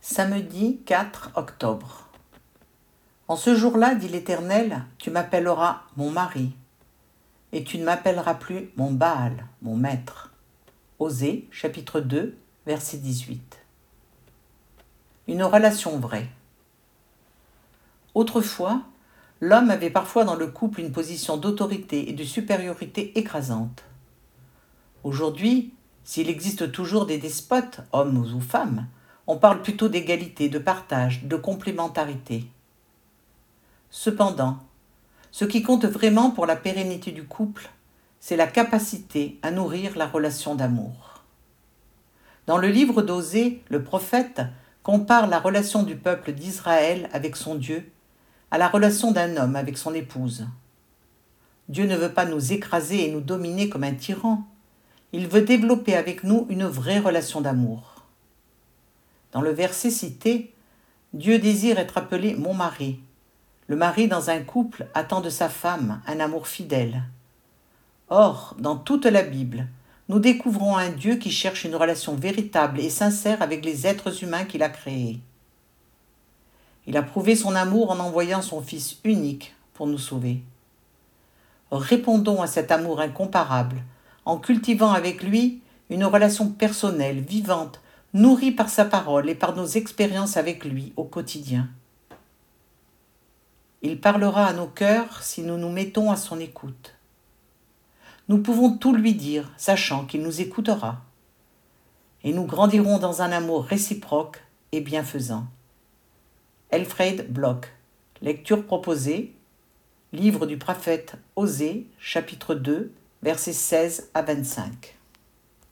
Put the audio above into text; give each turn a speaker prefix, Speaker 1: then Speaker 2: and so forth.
Speaker 1: Samedi 4 octobre. En ce jour-là, dit l'Éternel, tu m'appelleras mon mari, et tu ne m'appelleras plus mon Baal, mon maître. Osée, chapitre 2, verset 18. Une relation vraie. Autrefois, l'homme avait parfois dans le couple une position d'autorité et de supériorité écrasante. Aujourd'hui, s'il existe toujours des despotes, hommes ou femmes, on parle plutôt d'égalité, de partage, de complémentarité. Cependant, ce qui compte vraiment pour la pérennité du couple, c'est la capacité à nourrir la relation d'amour. Dans le livre d'Osée, le prophète compare la relation du peuple d'Israël avec son Dieu à la relation d'un homme avec son épouse. Dieu ne veut pas nous écraser et nous dominer comme un tyran. Il veut développer avec nous une vraie relation d'amour. Dans le verset cité, Dieu désire être appelé mon mari. Le mari dans un couple attend de sa femme un amour fidèle. Or, dans toute la Bible, nous découvrons un Dieu qui cherche une relation véritable et sincère avec les êtres humains qu'il a créés. Il a prouvé son amour en envoyant son Fils unique pour nous sauver. Répondons à cet amour incomparable en cultivant avec lui une relation personnelle, vivante, nourrie par sa parole et par nos expériences avec lui au quotidien. Il parlera à nos cœurs si nous nous mettons à son écoute. Nous pouvons tout lui dire, sachant qu'il nous écoutera. Et nous grandirons dans un amour réciproque et bienfaisant. Elfriede Bloch. Lecture proposée. Livre du prophète Osée, chapitre 2, versets 16 à 25.